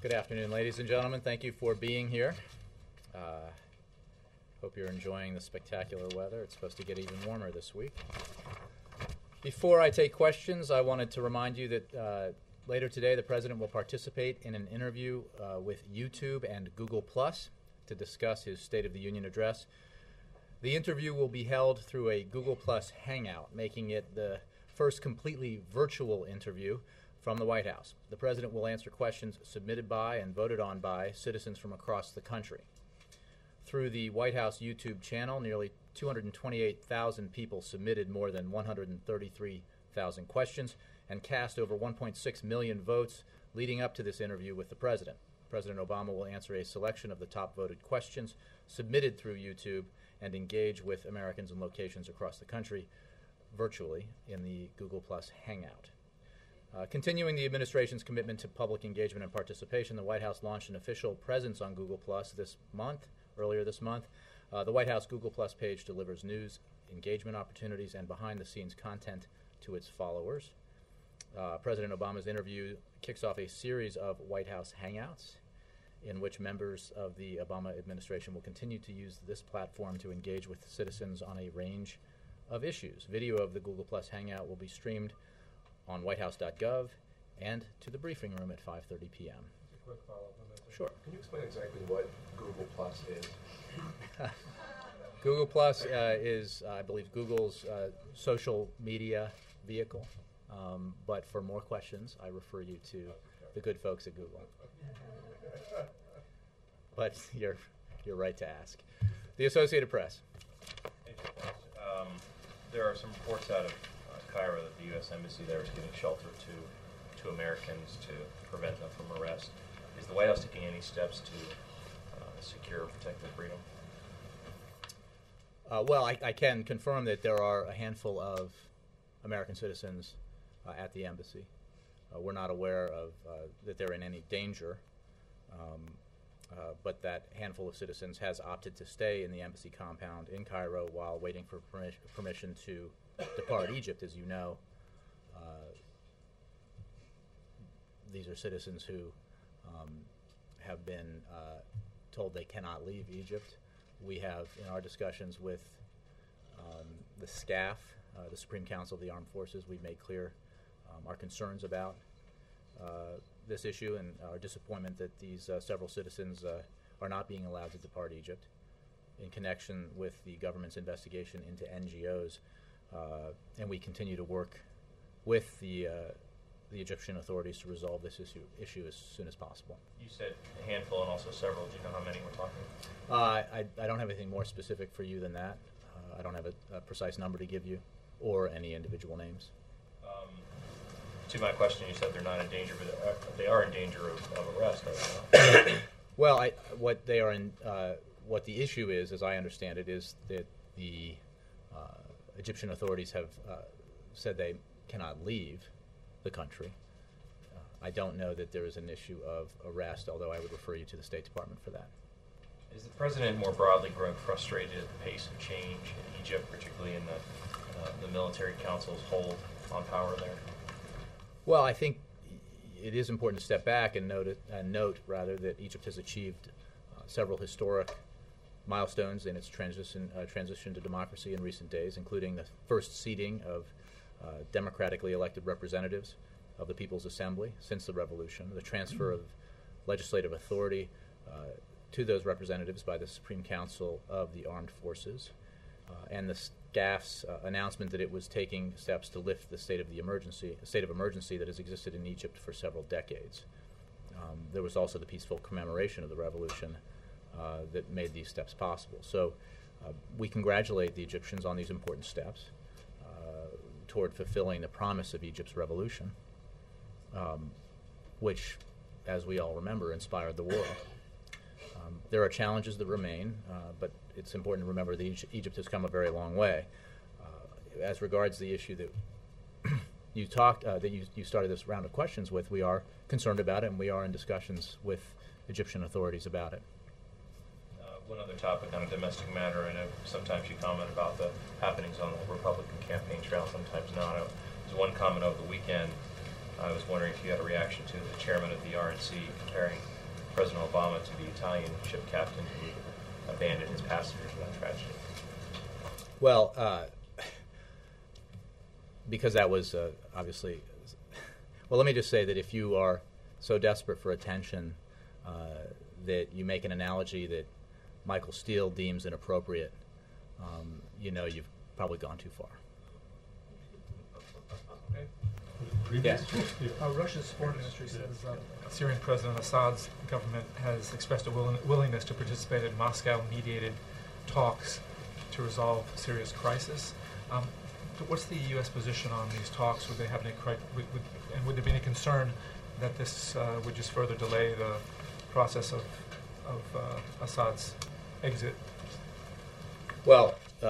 Good afternoon, ladies and gentlemen. Thank you for being here. Hope you're enjoying the spectacular weather. It's supposed to get even warmer this week. Before I take questions, I wanted to remind you that later today the President will participate in an interview with YouTube and Google Plus to discuss his State of the Union address. The interview will be held through a Google Plus Hangout, making it the first completely virtual interview from the White House. The President will answer questions submitted by and voted on by citizens from across the country. Through the White House YouTube channel, nearly 228,000 people submitted more than 133,000 questions and cast over 1.6 million votes leading up to this interview with the President. President Obama will answer a selection of the top voted questions submitted through YouTube and engage with Americans in locations across the country virtually in the Google Plus Hangout. Continuing the administration's commitment to public engagement and participation, the White House launched an official presence on Google Plus earlier this month. The White House Google Plus page delivers news, engagement opportunities, and behind-the-scenes content to its followers. President Obama's interview kicks off a series of White House Hangouts in which members of the Obama administration will continue to use this platform to engage with citizens on a range of issues. Video of the Google Plus Hangout will be streamed on whitehouse.gov and to the briefing room at 5:30 p.m. Just a quick follow-up on that. Sure. Can you explain exactly what Google Plus is? Google Plus is, I believe, Google's social media vehicle. But for more questions, I refer you to the good folks at Google. But you're right to ask. The Associated Press. There are some reports out of Cairo that the U.S. Embassy there is giving shelter to Americans to prevent them from arrest. Is the White House taking any steps to secure or protect their freedom? Well, I can confirm that there are a handful of American citizens at the embassy. We're not aware of that they're in any danger, but that handful of citizens has opted to stay in the embassy compound in Cairo while waiting for permission to depart Egypt. As you know, these are citizens who have been told they cannot leave Egypt. We have, in our discussions with the SCAF, the Supreme Council of the Armed Forces, we've made clear our concerns about this issue and our disappointment that these several citizens are not being allowed to depart Egypt in connection with the government's investigation into NGOs. And we continue to work with the Egyptian authorities to resolve this issue as soon as possible. You said a handful and also several. Do you know how many we're talking? I don't have anything more specific for you than that. I don't have a precise number to give you or any individual names. To my question, you said they're not in danger, but they are in danger of arrest, are they not? Well, what the issue is, as I understand it, is that the Egyptian authorities have said they cannot leave the country. I don't know that there is an issue of arrest, although I would refer you to the State Department for that. Is the president more broadly growing frustrated at the pace of change in Egypt, particularly in the military council's hold on power there? Well, I think it is important to step back and note that Egypt has achieved several historic milestones in its transition to democracy in recent days, including the first seating of democratically elected representatives of the People's Assembly since the revolution, the transfer of legislative authority to those representatives by the Supreme Council of the Armed Forces, and the SCAF's announcement that it was taking steps to lift the state of emergency that has existed in Egypt for several decades. There was also the peaceful commemoration of the revolution that made these steps possible. So we congratulate the Egyptians on these important steps toward fulfilling the promise of Egypt's revolution, which, as we all remember, inspired the world. There are challenges that remain, but it's important to remember that Egypt has come a very long way. As regards the issue that you started this round of questions with, we are concerned about it, and we are in discussions with Egyptian authorities about it. One other topic on a domestic matter, I know sometimes you comment about the happenings on the Republican campaign trail, sometimes not. There's one comment over the weekend. I was wondering if you had a reaction to the chairman of the RNC comparing President Obama to the Italian ship captain who abandoned his passengers in that tragedy? Well, because that was obviously... Well, let me just say that if you are so desperate for attention that you make an analogy that Michael Steele deems inappropriate, you've probably gone too far. Yes. Russia's foreign ministry says Syrian President Assad's government has expressed a willingness to participate in Moscow-mediated talks to resolve Syria's crisis. What's the U.S. position on these talks? Would they have any and would there be any concern that this would just further delay the process of Assad's exit? Well,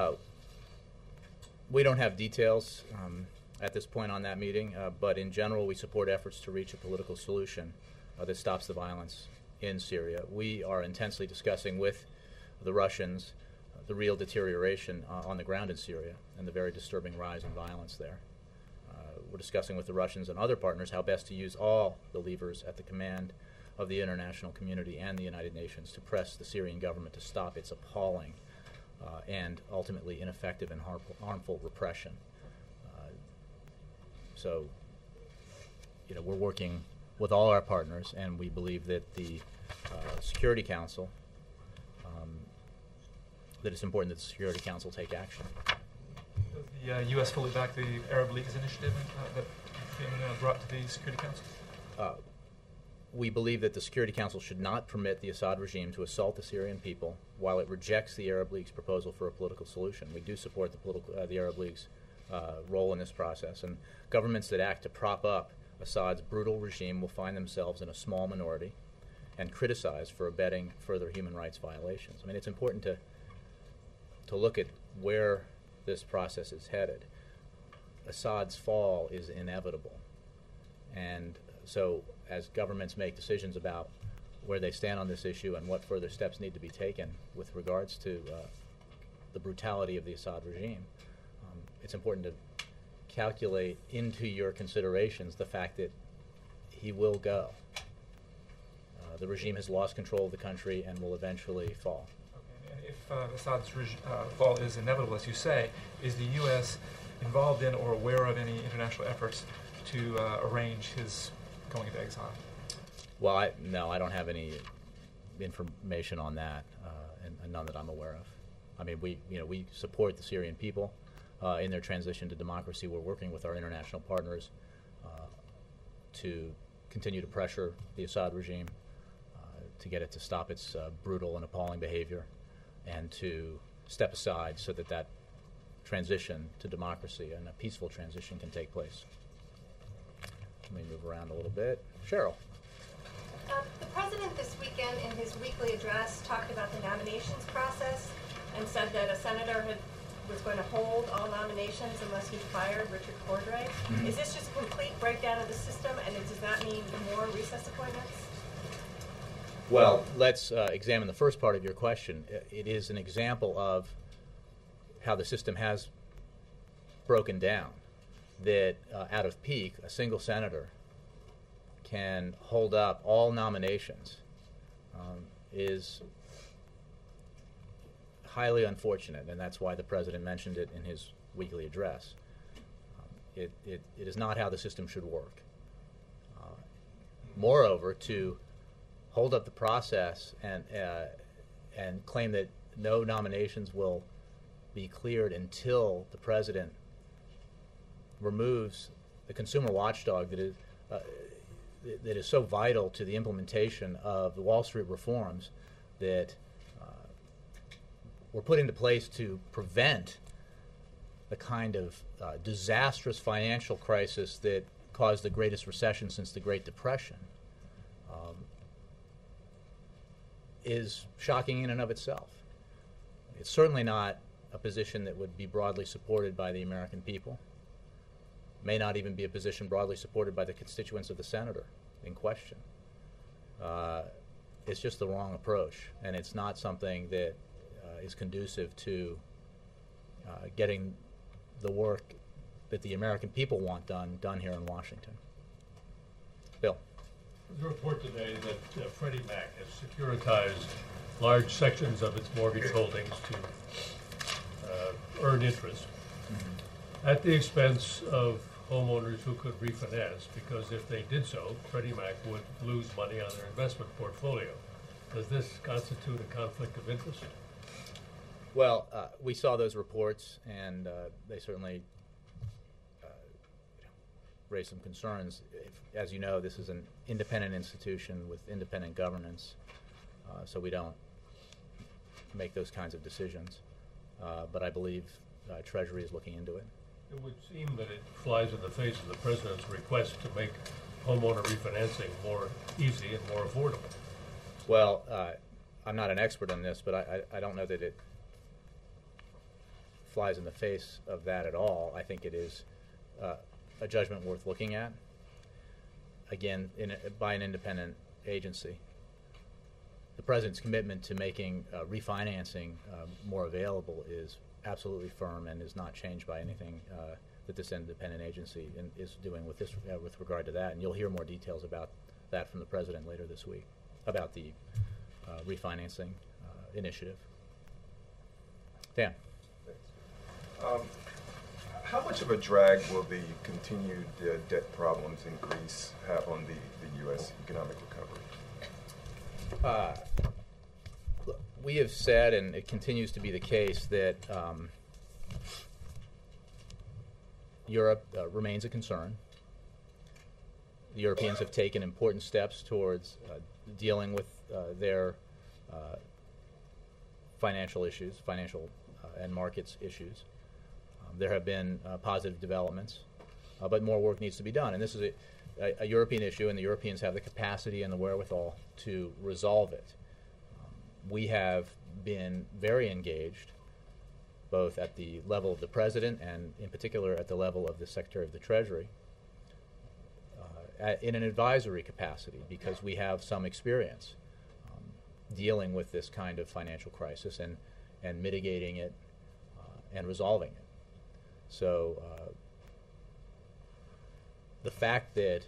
we don't have details at this point on that meeting, but in general, we support efforts to reach a political solution that stops the violence in Syria. We are intensely discussing with the Russians the real deterioration on the ground in Syria and the very disturbing rise in violence there. We're discussing with the Russians and other partners how best to use all the levers at the command of the international community and the United Nations to press the Syrian government to stop its appalling and ultimately ineffective and harmful repression. So, we're working with all our partners, and we believe that the Security Council, that it's important that the Security Council take action. Does the U.S. fully back the Arab League's initiative that's being brought to the Security Council? We believe that the Security Council should not permit the Assad regime to assault the Syrian people while it rejects the Arab League's proposal for a political solution. We do support the Arab League's role in this process, and governments that act to prop up Assad's brutal regime will find themselves in a small minority and criticized for abetting further human rights violations. I mean, it's important to look at where this process is headed. Assad's fall is inevitable, and so as governments make decisions about where they stand on this issue and what further steps need to be taken with regards to the brutality of the Assad regime, it's important to calculate into your considerations the fact that he will go. The regime has lost control of the country and will eventually fall. Okay. And if Assad's fall is inevitable, as you say, is the U.S. involved in or aware of any international efforts to arrange his going into exile? Well, no, I don't have any information on that, and none that I'm aware of. I mean, we support the Syrian people in their transition to democracy. We're working with our international partners to continue to pressure the Assad regime to get it to stop its brutal and appalling behavior and to step aside so that transition to democracy and a peaceful transition can take place. Let me move around a little bit. Cheryl. The president this weekend in his weekly address talked about the nominations process and said that a senator was going to hold all nominations unless he fired Richard Cordray. Mm-hmm. Is this just a complete breakdown of the system, and does that mean more recess appointments? Well, let's examine the first part of your question. It is an example of how the system has broken down, that out of pique, a single senator can hold up all nominations is highly unfortunate, and that's why the president mentioned it in his weekly address. It is not how the system should work. Moreover, to hold up the process and claim that no nominations will be cleared until the president removes the consumer watchdog that is so vital to the implementation of the Wall Street reforms that were put into place to prevent the kind of disastrous financial crisis that caused the greatest recession since the Great Depression, is shocking in and of itself. It's certainly not a position that would be broadly supported by the American people. May not even be a position broadly supported by the constituents of the senator in question. It's just the wrong approach, and it's not something that is conducive to getting the work that the American people want done here in Washington. Bill. There's a report today that Freddie Mac has securitized large sections of its mortgage holdings to earn interest at the expense of homeowners who could refinance, because if they did so, Freddie Mac would lose money on their investment portfolio. Does this constitute a conflict of interest? Well, we saw those reports, and they certainly raised some concerns. As you know, this is an independent institution with independent governance, so we don't make those kinds of decisions. But I believe Treasury is looking into it. It would seem that it flies in the face of the President's request to make homeowner refinancing more easy and more affordable. Well, I'm not an expert on this, but I don't know that it flies in the face of that at all. I think it is a judgment worth looking at, again, by an independent agency. The President's commitment to making refinancing more available is absolutely firm and is not changed by anything that this independent agency is doing with regard to that. And you'll hear more details about that from the President later this week, about the refinancing initiative. Dan. Thanks. How much of a drag will the continued debt problems in Greece have on the U.S. economic recovery? Look, we have said, and it continues to be the case, that Europe remains a concern. The Europeans have taken important steps towards dealing with their financial issues, financial and markets issues. There have been positive developments, but more work needs to be done. And this is a European issue, and the Europeans have the capacity and the wherewithal to resolve it. We have been very engaged, both at the level of the President and in particular at the level of the Secretary of the Treasury, in an advisory capacity, because we have some experience dealing with this kind of financial crisis and mitigating it and resolving it. So the fact that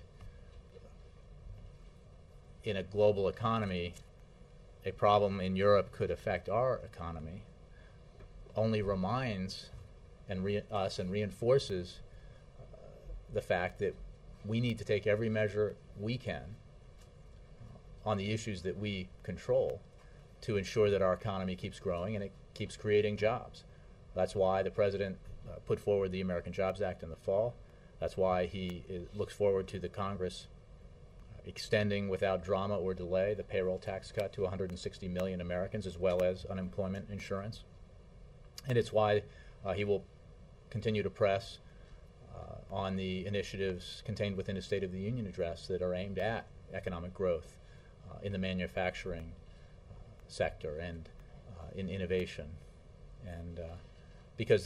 in a global economy a problem in Europe could affect our economy only reminds us and reinforces the fact that we need to take every measure we can on the issues that we control to ensure that our economy keeps growing and it keeps creating jobs. That's why the President put forward the American Jobs Act in the fall. That's why he looks forward to the Congress extending without drama or delay the payroll tax cut to 160 million Americans, as well as unemployment insurance. And it's why he will continue to press on the initiatives contained within his State of the Union address that are aimed at economic growth in the manufacturing sector and in innovation. And because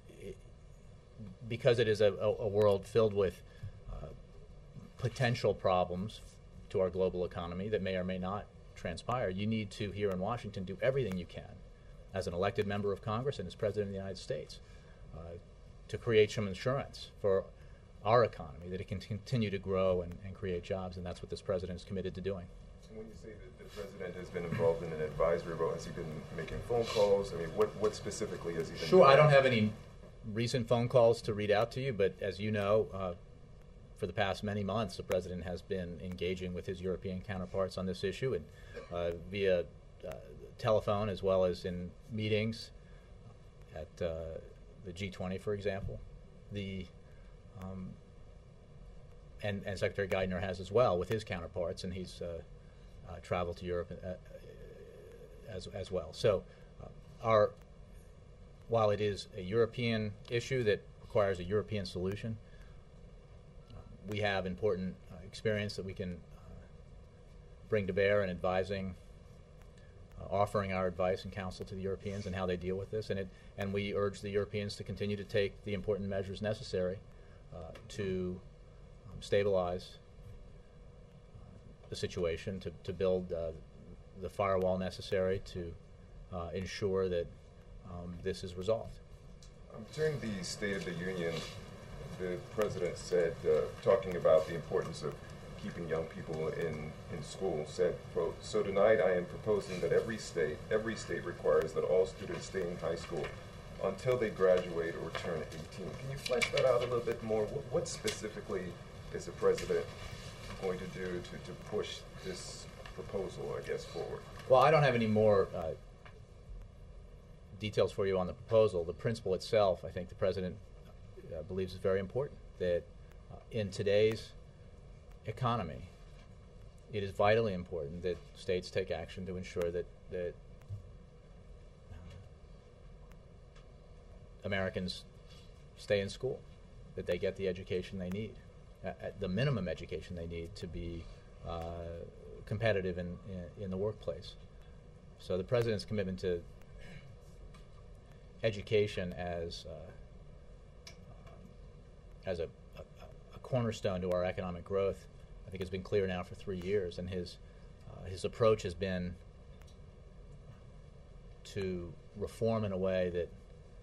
it is a world filled with potential problems to our global economy that may or may not transpire, you need to, here in Washington, do everything you can as an elected member of Congress and as President of the United States to create some insurance for our economy, that it can continue to grow and create jobs, and that's what this President is committed to doing. And when you say that the President has been involved in an advisory role, has he been making phone calls? I mean, what specifically has he been doing? Sure, I don't have any recent phone calls to read out to you, but as you know, for the past many months, the President has been engaging with his European counterparts on this issue, and via telephone as well as in meetings at the G20, for example. And Secretary Geithner has as well with his counterparts, and he's traveled to Europe as well. So while it is a European issue that requires a European solution, we have important experience that we can bring to bear in advising, offering our advice and counsel to the Europeans and how they deal with this. And we urge the Europeans to continue to take the important measures necessary to stabilize the situation, to build the firewall necessary to ensure that this is resolved. During the State of the Union, the President said, talking about the importance of keeping young people in school, said, quote, "So tonight I am proposing that every state requires that all students stay in high school until they graduate or turn 18. Can you flesh that out a little bit more? What specifically is the president going to do to push this proposal, I guess, forward? Well, I don't have any more details for you on the proposal. The principle itself, I think the president believes is very important, that in today's economy, it is vitally important that states take action to ensure that Americans stay in school, that they get the education they need, the minimum education they need to be competitive in the workplace. So the president's commitment to education as a cornerstone to our economic growth, I think has been clear now for 3 years, and his approach has been to reform in a way that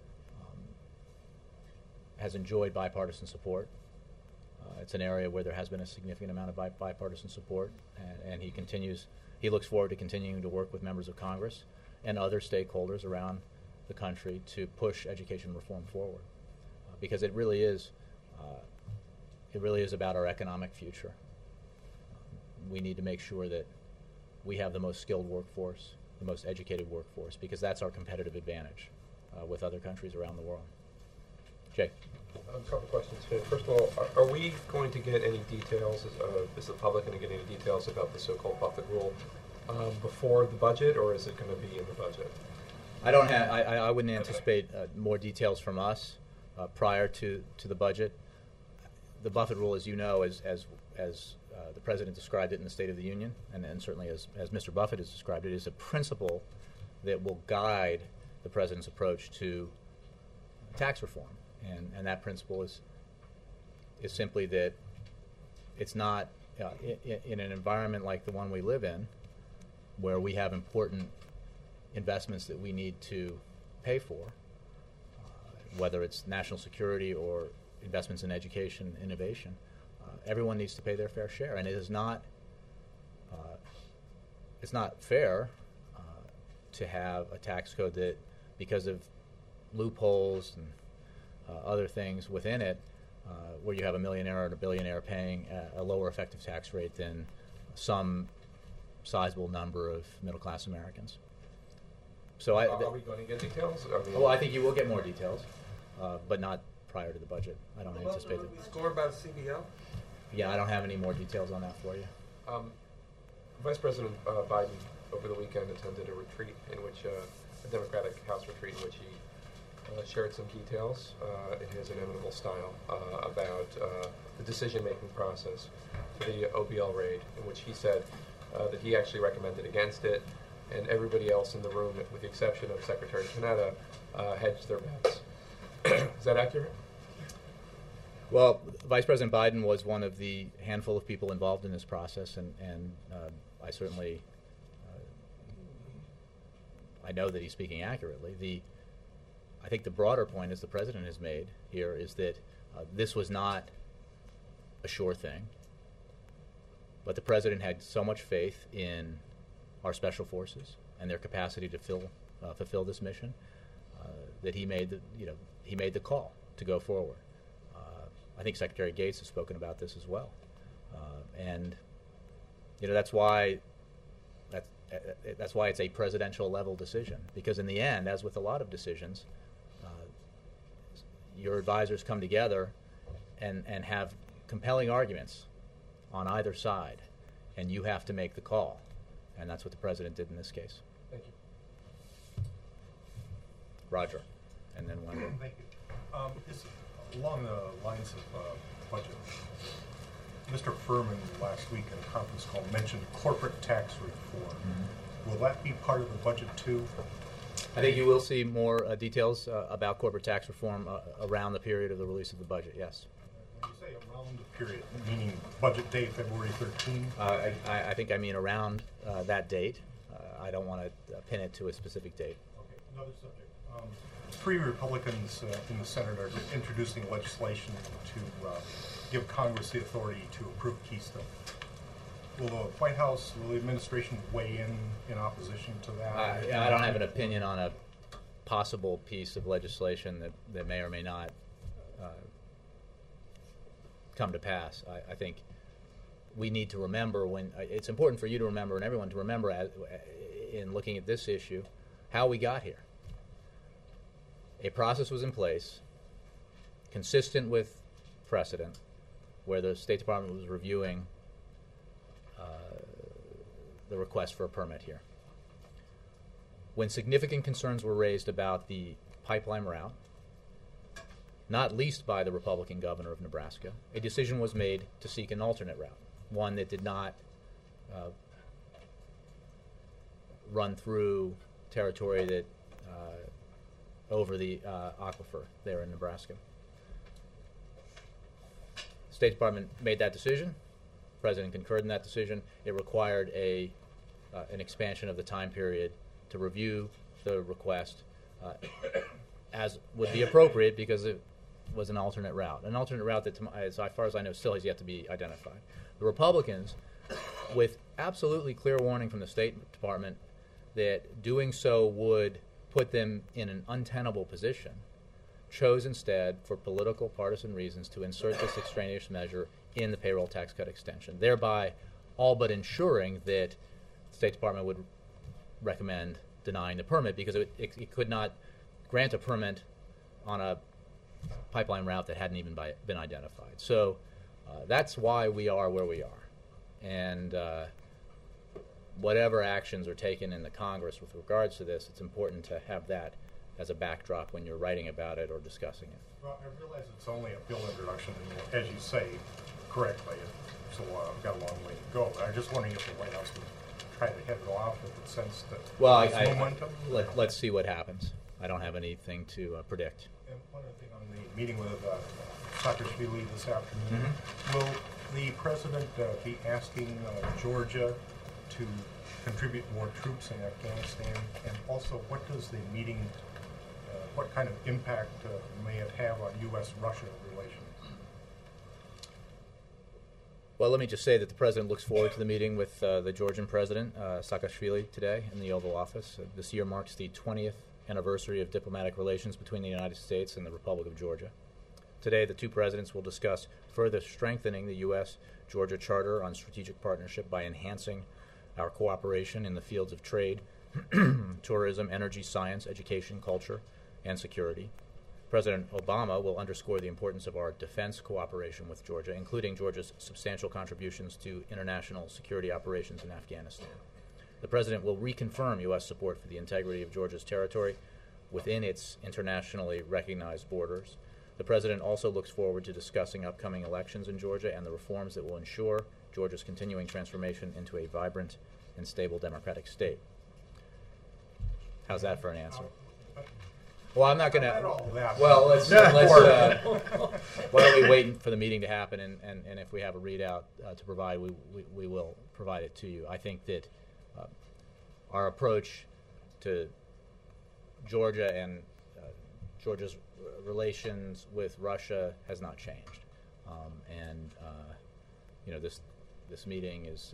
has enjoyed bipartisan support. It's an area where there has been a significant amount of bipartisan support, and he looks forward to continuing to work with members of Congress and other stakeholders around the country to push education reform forward, because it really is about our economic future. We need to make sure that we have the most skilled workforce, the most educated workforce, because that's our competitive advantage with other countries around the world. Jay. A couple questions here. First of all, are we going to get any details, is the public going to get any details about the so-called Buffett rule before the budget, or is it going to be in the budget? I wouldn't anticipate more details from us prior to the budget. The Buffett rule, as you know, as the president described it in the State of the Union, and certainly as Mr. Buffett has described it, is a principle that will guide the president's approach to tax reform. And that principle is simply that it's not in an environment like the one we live in, where we have important investments that we need to pay for, whether it's national security or investments in education, innovation. Everyone needs to pay their fair share, and it's not fair to have a tax code that, because of loopholes and other things within it, where you have a millionaire and a billionaire paying a lower effective tax rate than some sizable number of middle-class Americans. So are we going to get details? I think you will get more details, but not prior to the budget. I don't anticipate that. Will we score about CBL? Yeah, I don't have any more details on that for you. Vice President Biden over the weekend attended a retreat in which a Democratic House retreat in which he shared some details in his inimitable style about the decision-making process for the OBL raid, in which he said that he actually recommended against it, and everybody else in the room, with the exception of Secretary Panetta, hedged their bets. Is that accurate? Well, Vice President Biden was one of the handful of people involved in this process, and I certainly I know that he's speaking accurately. I think the broader point, as the president has made here, is that this was not a sure thing, but the president had so much faith in our special forces and their capacity to fulfill this mission that he made the call to go forward. I think Secretary Gates has spoken about this as well, and that's why it's a presidential level decision, because in the end, as with a lot of decisions, your advisors come together and have compelling arguments on either side, and you have to make the call, and that's what the president did in this case. Thank you. Roger, and then Wendell. Thank you. Along the lines of budget, Mr. Furman last week in a conference call mentioned corporate tax reform. Mm-hmm. Will that be part of the budget too? I think you will see more details about corporate tax reform around the period of the release of the budget, yes. When you say around the period, meaning budget day February 13? I think I mean around that date. I don't want to pin it to a specific date. Okay, another subject. 3 Republicans in the Senate are introducing legislation to give Congress the authority to approve Keystone. will the White House, will the administration weigh in opposition to that? I don't have an opinion on a possible piece of legislation that may or may not come to pass. I think we need to remember it's important for you to remember and everyone to remember in looking at this issue how we got here. A process was in place consistent with precedent where the State Department was reviewing the request for a permit here. When significant concerns were raised about the pipeline route, not least by the Republican governor of Nebraska, a decision was made to seek an alternate route, one that did not run through territory that over the aquifer there in Nebraska. State Department made that decision. The President concurred in that decision. It required an expansion of the time period to review the request as would be appropriate because it was an alternate route. An alternate route that, as far as I know, still has yet to be identified. The Republicans, with absolutely clear warning from the State Department that doing so would put them in an untenable position, chose instead, for political partisan reasons, to insert this extraneous measure in the payroll tax cut extension, thereby all but ensuring that the State Department would recommend denying the permit because it could not grant a permit on a pipeline route that hadn't even been identified. So that's why we are where we are. And whatever actions are taken in the Congress with regards to this, it's important to have that as a backdrop when you're writing about it or discussing it. Well, I realize it's only a bill introduction, and as you say correctly, so I've got a long way to go. But I'm just wondering if the White House would try to head it off with the sense that there's momentum. Let's see what happens. I don't have anything to predict. And one other thing on the meeting with Saakashvili this afternoon, will the president be asking Georgia to contribute more troops in Afghanistan? And also, what does the meeting, what kind of impact may it have on U.S.-Russia relations? Well, let me just say that the president looks forward to the meeting with the Georgian president, Saakashvili, today in the Oval Office. This year marks the 20th anniversary of diplomatic relations between the United States and the Republic of Georgia. Today, the two presidents will discuss further strengthening the U.S.-Georgia Charter on strategic partnership by enhancing our cooperation in the fields of trade, tourism, energy, science, education, culture, and security. President Obama will underscore the importance of our defense cooperation with Georgia, including Georgia's substantial contributions to international security operations in Afghanistan. The President will reconfirm U.S. support for the integrity of Georgia's territory within its internationally recognized borders. The President also looks forward to discussing upcoming elections in Georgia and the reforms that will ensure Georgia's continuing transformation into a vibrant and stable democratic state. How's that for an answer? Well, I'm not going to. Well, let's why don't we wait for the meeting to happen, and if we have a readout to provide, we will provide it to you. I think that our approach to Georgia and Georgia's relations with Russia has not changed, and this meeting is,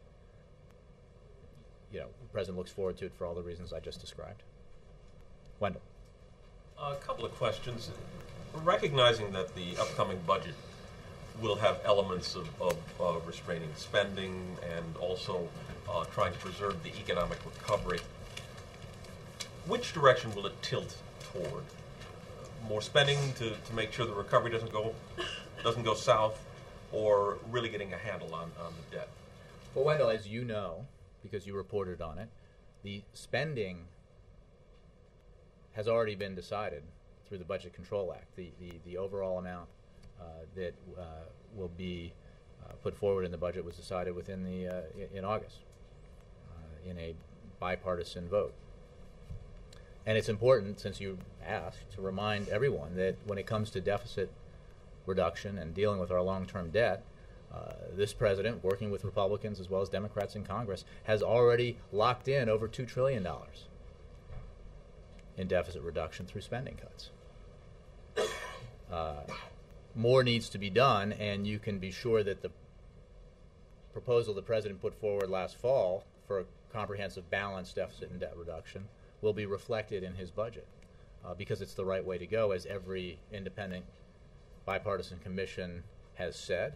the President looks forward to it for all the reasons I just described. Wendell. A couple of questions. Recognizing that the upcoming budget will have elements of restraining spending and also trying to preserve the economic recovery, which direction will it tilt toward? More spending to make sure the recovery doesn't go south, or really getting a handle on the debt? Well, Wendell, as you know, because you reported on it, the spending has already been decided through the Budget Control Act. The overall amount that will be put forward in the budget was decided within in August in a bipartisan vote. And it's important, since you asked, to remind everyone that when it comes to deficit reduction and dealing with our long-term debt, this president, working with Republicans as well as Democrats in Congress, has already locked in over $2 trillion in deficit reduction through spending cuts. More needs to be done, and you can be sure that the proposal the President put forward last fall for a comprehensive balanced deficit and debt reduction will be reflected in his budget because it's the right way to go, as every independent bipartisan commission has said,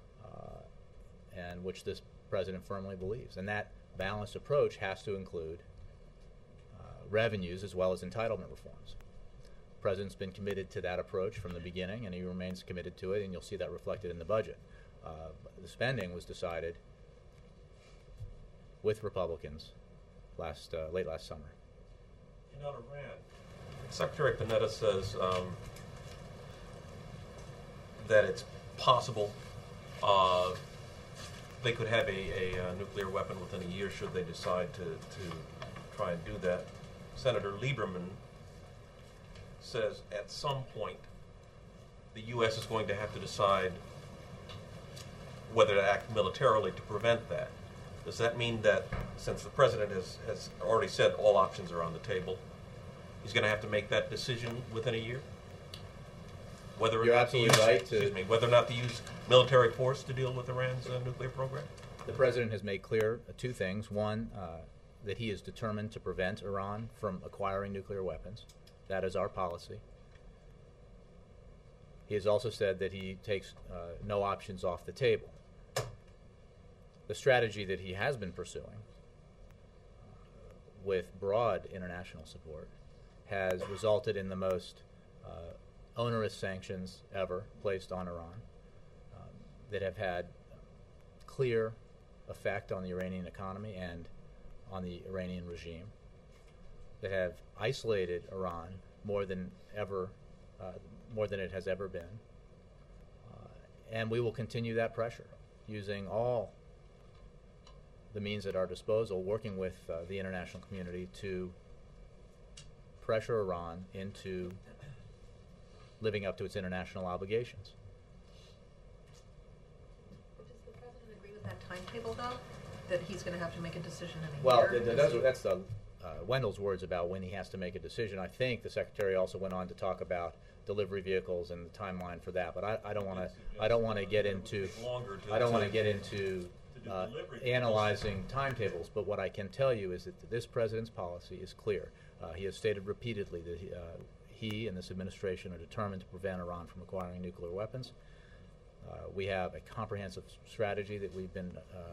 and which this President firmly believes. And that balanced approach has to include revenues as well as entitlement reforms. The President's been committed to that approach from the beginning, and he remains committed to it, and you'll see that reflected in the budget. The spending was decided with Republicans late last summer. In on Iran, Secretary Panetta says that it's possible they could have a nuclear weapon within a year should they decide to try and do that. Senator Lieberman says at some point the U.S. is going to have to decide whether to act militarily to prevent that. Does that mean that since the President has already said all options are on the table, he's going to have to make that decision within a year? Whether or You're not to absolutely use, right excuse me, whether or not to use military force to deal with Iran's nuclear program? The President has made clear two things. One, that he is determined to prevent Iran from acquiring nuclear weapons. That is our policy. He has also said that he takes no options off the table. The strategy that he has been pursuing with broad international support has resulted in the most onerous sanctions ever placed on Iran that have had clear effect on the Iranian economy and on the Iranian regime, that have isolated Iran more than it has ever been. And we will continue that pressure using all the means at our disposal, working with the international community to pressure Iran into living up to its international obligations. Does the President agree with that timetable, though? That he's going to have to make a decision in a Well, year? that's Wendell's words about when he has to make a decision. I think the Secretary also went on to talk about delivery vehicles and the timeline for that. But I don't want to get into analyzing timetables. But what I can tell you is that this President's policy is clear. He has stated repeatedly that he and this administration are determined to prevent Iran from acquiring nuclear weapons. We have a comprehensive strategy that we've been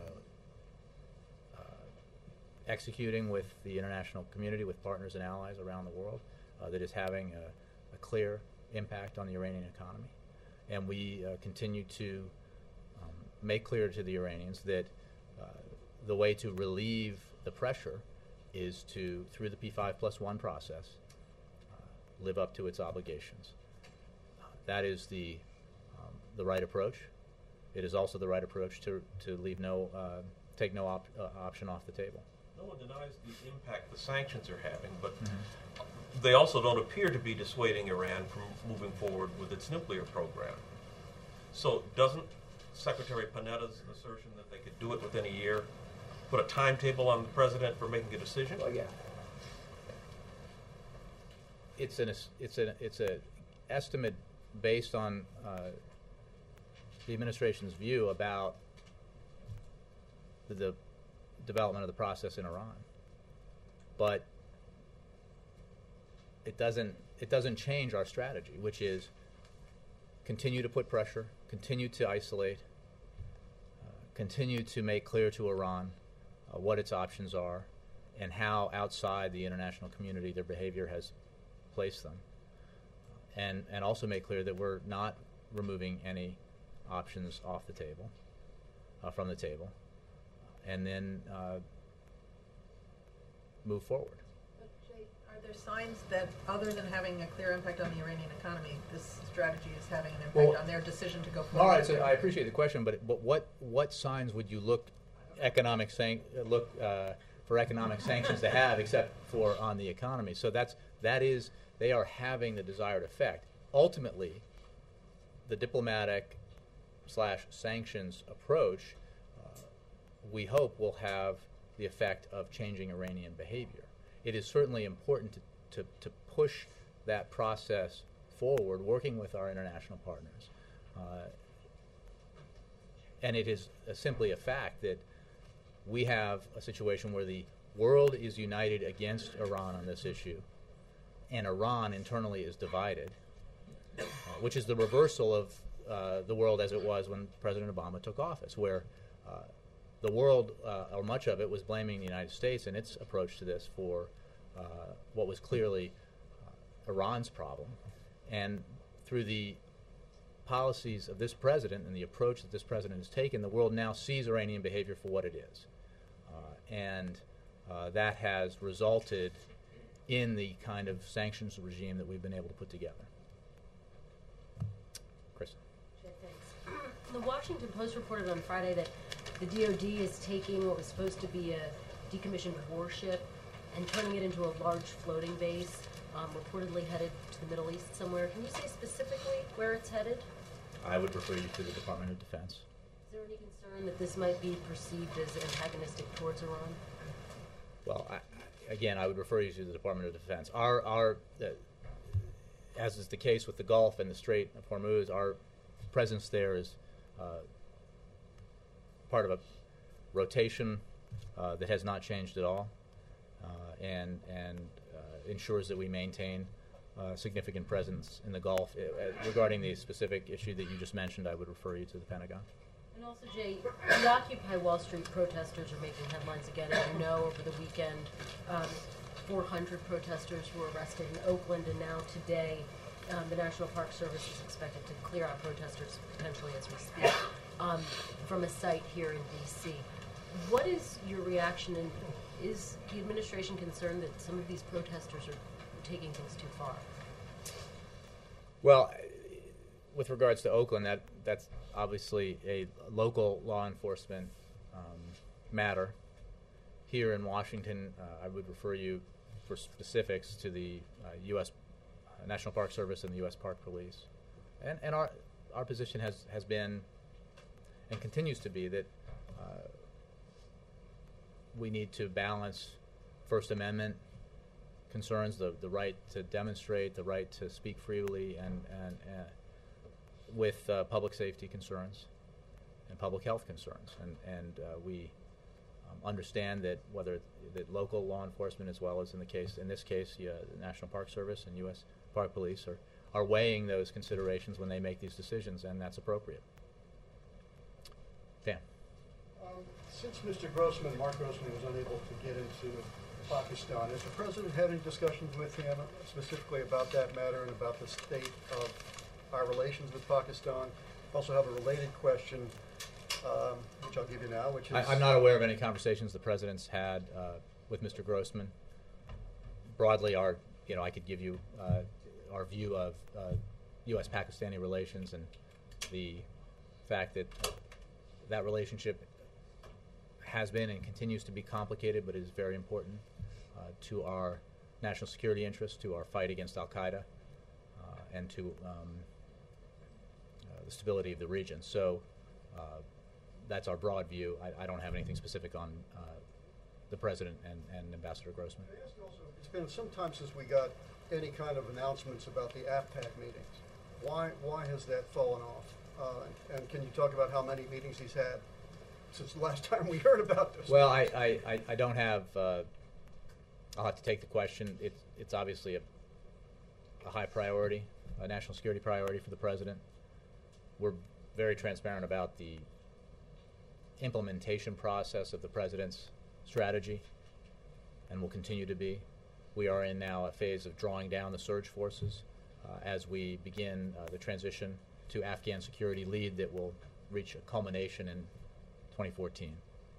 executing with the international community, with partners and allies around the world, that is having a clear impact on the Iranian economy. And we continue to make clear to the Iranians that the way to relieve the pressure is to, through the P5+1 process, live up to its obligations. That is the right approach. It is also the right approach to leave take no option off the table. No one denies the impact the sanctions are having, but they also don't appear to be dissuading Iran from moving forward with its nuclear program. So doesn't Secretary Panetta's assertion that they could do it within a year put a timetable on the President for making a decision? Well, yeah. It's an estimate based on the administration's view about the development of the process in Iran, but it doesn't change our strategy, which is continue to put pressure, continue to isolate, continue to make clear to Iran what its options are and how outside the international community their behavior has placed them, and also make clear that we're not removing any options off the table, from the table, and then move forward. But Jay, are there signs that, other than having a clear impact on the Iranian economy, this strategy is having an impact on their decision to go forward? All right, so I appreciate the question, but what signs would you look for economic sanctions to have, except for on the economy? So they are having the desired effect. Ultimately, the diplomatic/sanctions approach, we hope, will have the effect of changing Iranian behavior. It is certainly important to push that process forward, working with our international partners. And it is simply a fact that we have a situation where the world is united against Iran on this issue, and Iran internally is divided, which is the reversal of the world as it was when President Obama took office, where the world, or much of it, was blaming the United States and its approach to this for what was clearly Iran's problem. And through the policies of this president and the approach that this president has taken, the world now sees Iranian behavior for what it is. And that has resulted in the kind of sanctions regime that we've been able to put together. Chris. Jay, thanks. The Washington Post reported on Friday that the DoD is taking what was supposed to be a decommissioned warship and turning it into a large floating base, reportedly headed to the Middle East somewhere. Can you say specifically where it's headed? I would refer you to the Department of Defense. Is there any concern that this might be perceived as antagonistic towards Iran? Well, again, I would refer you to the Department of Defense. As is the case with the Gulf and the Strait of Hormuz, our presence there is part of a rotation that has not changed at all, and ensures that we maintain significant presence in the Gulf. Regarding the specific issue that you just mentioned, I would refer you to the Pentagon. And also, Jay, the Occupy Wall Street protesters are making headlines again. As you know, over the weekend, 400 protesters were arrested in Oakland, and now today, the National Park Service is expected to clear out protesters, potentially as we speak, from a site here in D.C. What is your reaction, and is the administration concerned that some of these protesters are taking things too far? Well, with regards to Oakland, that's obviously a local law enforcement matter. Here in Washington, I would refer you for specifics to the U.S. National Park Service and the U.S. Park Police. And our position has been and continues to be that we need to balance First Amendment concerns, the right to demonstrate, the right to speak freely, and with public safety concerns and public health concerns. And we understand that that local law enforcement, as well as in this case, the National Park Service and U.S. Park Police are weighing those considerations when they make these decisions, and that's appropriate. Dan. Since Mr. Grossman, Mark Grossman, was unable to get into Pakistan, has the President had any discussions with him specifically about that matter and about the state of our relations with Pakistan? I also have a related question, which I'll give you now, which is... I'm not aware of any conversations the President's had with Mr. Grossman. Broadly, I could give you our view of U.S.-Pakistani relations and the fact that that relationship has been and continues to be complicated, but is very important to our national security interests, to our fight against al-Qaeda, and to the stability of the region. So that's our broad view. I don't have anything specific on the President and Ambassador Grossman. It's been some time since we got any kind of announcements about the AFPAC meetings. Why has that fallen off? And can you talk about how many meetings he's had since the last time we heard about this? Well, I don't have. I'll have to take the question. It's obviously a high priority, a national security priority for the President. We're very transparent about the implementation process of the President's strategy, and will continue to be. We are in now a phase of drawing down the surge forces as we begin the transition to Afghan security lead that will reach a culmination in 2014.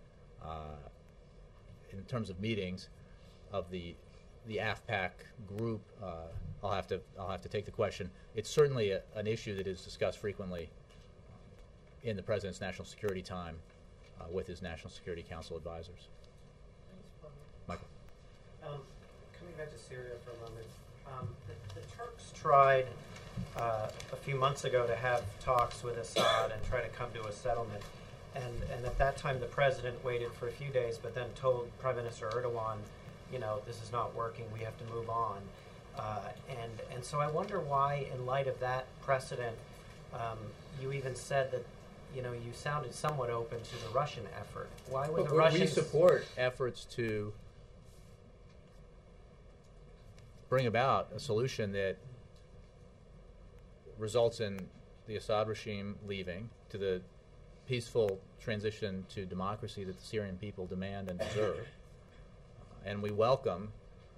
In terms of meetings of the AFPAC group, I'll have to take the question. It's certainly an issue that is discussed frequently in the President's national security time with his National Security Council advisors. Michael. Coming back to Syria for a moment, the Turks tried a few months ago to have talks with Assad and try to come to a settlement. And at that time, the President waited for a few days, but then told Prime Minister Erdogan, this is not working, we have to move on. And so I wonder why, in light of that precedent, you even said that, you sounded somewhat open to the Russian effort. Why would Look, the we Russians support efforts to bring about a solution that results in the Assad regime leaving, to the peaceful transition to democracy that the Syrian people demand and deserve. And we welcome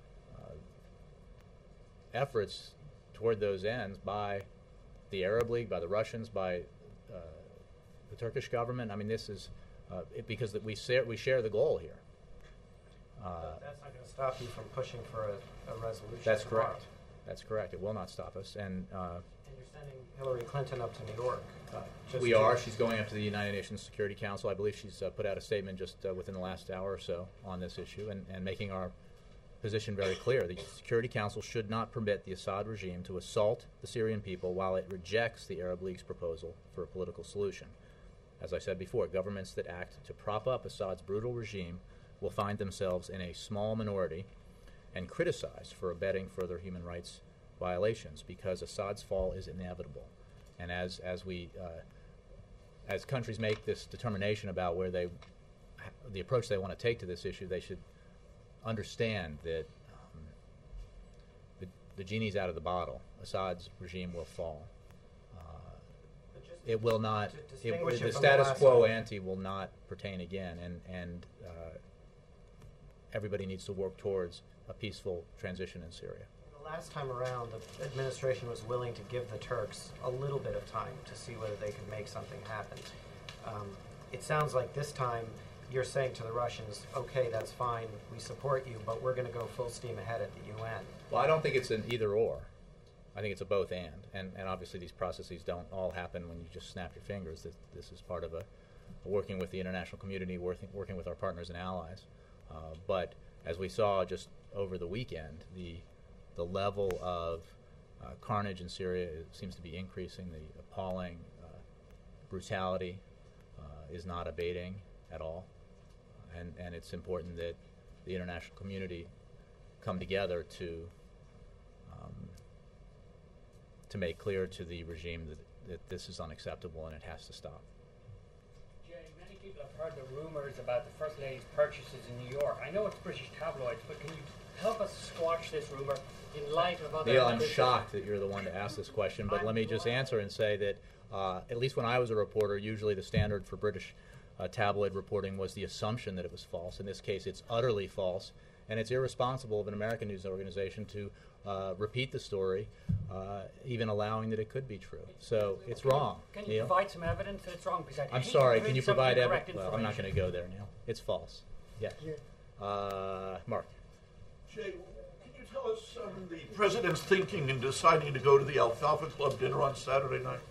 efforts toward those ends by the Arab League, by the Russians, by the Turkish government. I mean, this is because we share the goal here. That's not going to stop you from pushing for a resolution. That's tomorrow. correct. That's correct. It will not stop us. And And you're sending Hillary Clinton up to New York. we are. She's going up to the United Nations Security Council. I believe she's put out a statement just within the last hour or so on this issue, and making our position very clear. The Security Council should not permit the Assad regime to assault the Syrian people while it rejects the Arab League's proposal for a political solution. As I said before, governments that act to prop up Assad's brutal regime will find themselves in a small minority and criticized for abetting further human rights violations, because Assad's fall is inevitable. And as countries make this determination about where the approach they want to take to this issue, they should understand that the genie's out of the bottle. Assad's regime will fall. It will not. The status quo ante will not pertain again, and everybody needs to work towards a peaceful transition in Syria. The last time around, the administration was willing to give the Turks a little bit of time to see whether they could make something happen. It sounds like this time you're saying to the Russians, okay, that's fine, we support you, but we're going to go full steam ahead at the UN. Well, I don't think it's an either or. I think it's a both and obviously these processes don't all happen when you just snap your fingers. This is part of a working with the international community, working with our partners and allies. But as we saw just over the weekend, the level of carnage in Syria seems to be increasing. The appalling brutality is not abating at all. And it's important that the international community come together to make clear to the regime that this is unacceptable and it has to stop. Jay, many people have heard the rumors about the First Lady's purchases in New York. I know it's British tabloids, but can you help us squash this rumor in light of other... Neil, I'm shocked that you're the one to ask this question, but let me just answer and say that at least when I was a reporter, usually the standard for British tabloid reporting was the assumption that it was false. In this case, it's utterly false, and it's irresponsible of an American news organization to repeat the story, even allowing that it could be true. So it's wrong. Can you Neil? provide some evidence that it's wrong? Because I'm sorry, can you provide evidence? Well, I'm not going to go there, Neil. It's false. Yes. Mark. Jay, can you tell us the president's thinking in deciding to go to the Alfalfa Club dinner on Saturday night?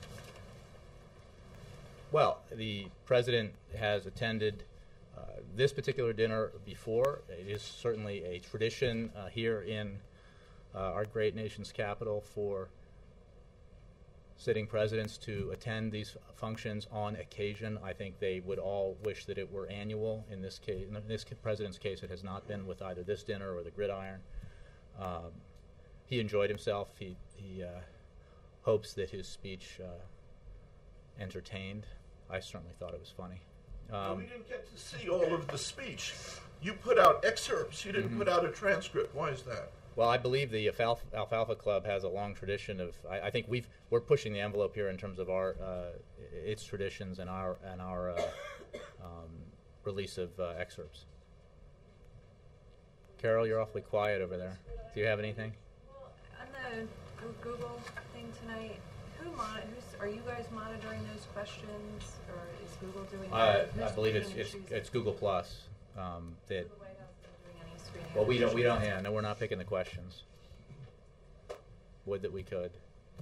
Well, the president has attended this particular dinner before. It is certainly a tradition here in our great nation's capital for sitting presidents to attend these functions on occasion. I think they would all wish that it were annual. In this case, in this president's case, it has not been with either this dinner or the gridiron. He enjoyed himself. He hopes that his speech entertained. I certainly thought it was funny. We didn't get to see all of the speech. You put out excerpts. You didn't put out a transcript. Why is that? Well, I believe the Alfalfa Club has a long tradition of. I think we're pushing the envelope here in terms of our its traditions and our release of excerpts. Carol, you're awfully quiet over there. Do you have anything? Well, on the Google thing tonight, are you guys monitoring those questions, or is Google doing that? I believe it's Google Plus. That. The White House isn't doing any screening. Well, we don't. Yeah, no, we're not picking the questions. Would that we could.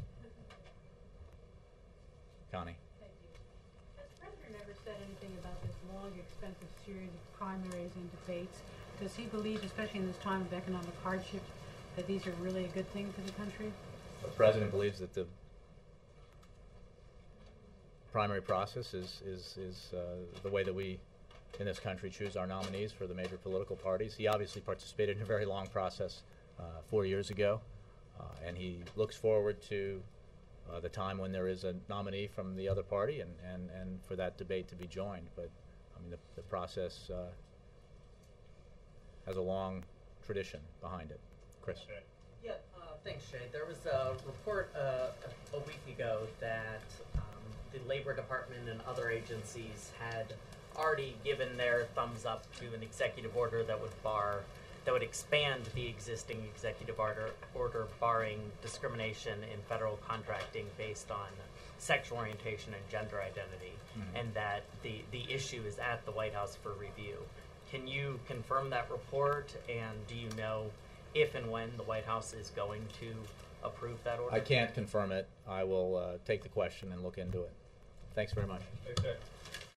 Connie. Thank you. Has the president ever said anything about this long, expensive series of primaries and debates? Does he believe, especially in this time of economic hardship, that these are really a good thing for the country? The president believes that the primary process is the way that we in this country choose our nominees for the major political parties. He obviously participated in a very long process 4 years ago, and he looks forward to the time when there is a nominee from the other party and for that debate to be joined. But I mean, the process has a long tradition behind it. Chris. Yeah, thanks, Shay. There was a report a week ago that the Labor Department and other agencies had already given their thumbs up to an executive order that would expand the existing executive order barring discrimination in federal contracting based on sexual orientation and gender identity, and that the issue is at the White House for review. Can you confirm that report, and do you know if and when the White House is going to approve that order? I can't confirm it. I will take the question and look into it. Thanks very much. Thanks, Jay.